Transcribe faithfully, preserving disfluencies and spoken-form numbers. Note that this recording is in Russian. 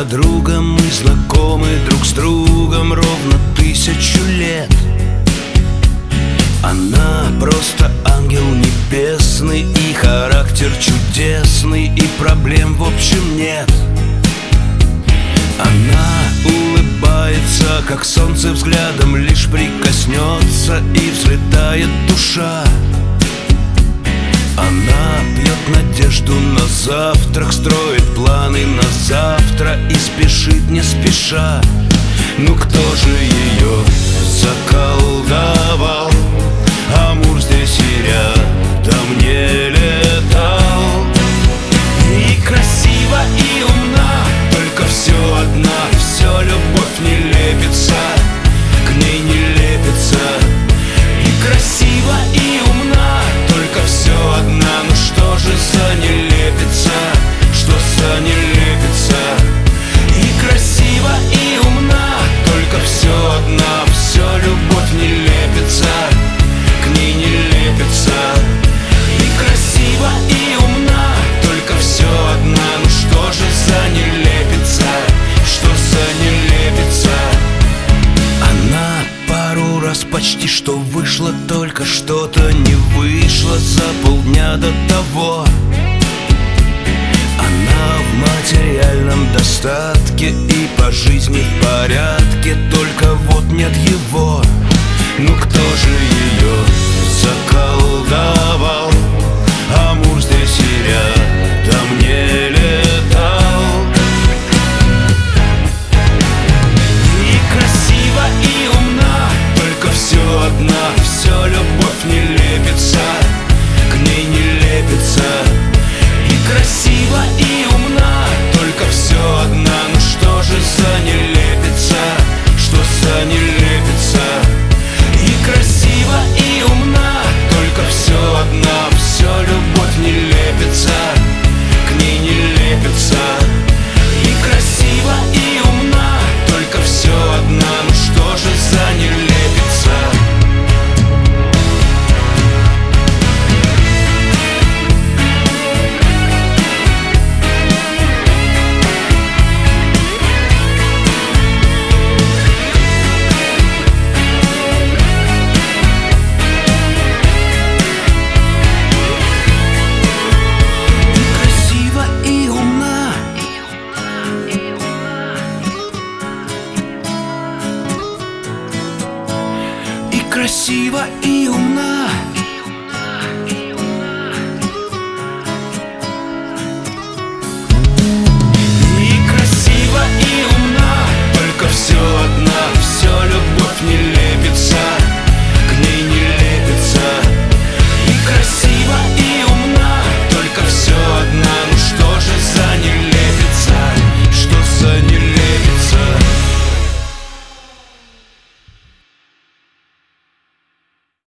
подруга, мы знакомы друг с другом ровно тысячу лет. Она просто ангел небесный, и характер чудесный, и проблем в общем нет. Она улыбается, как солнце взглядом лишь прикоснется, и взлетает душа. Она пьет надежду на завтрак, строит планы на завтра и спешит не спеша. Ну кто же ее заколдовал? Амур здесь и рядом не летал. И красива, и умна, только все одна, все любовь не лепится, к ней не лепится. И красива, и умна, только все одна, ну что же за не лепится, что за не лепится? И красива, и умна, только все одна, все любовь не лепится, к ней не лепится. И красива, и умна, только все одна, ну что же за не лепится, что за не лепится? Она пару раз почти что вышла, только что-то не вышло за полдня до того. Она в материальном достатке и по жизни в порядке, только вот нет его. Ну кто же ее заколдовал? Амур здесь и рядом не летал. И красива, и умна, только все одна, все любовь не лепится, к ней не лепится. И красива, и умна, только все одна, ну что же за не лепится, что за не лепится? И красива, и умна, только все одна, все любовь не лепится, к ней не лепится. И красива, и умна, только все одна, ну что же за не лепится? Красива, и умна,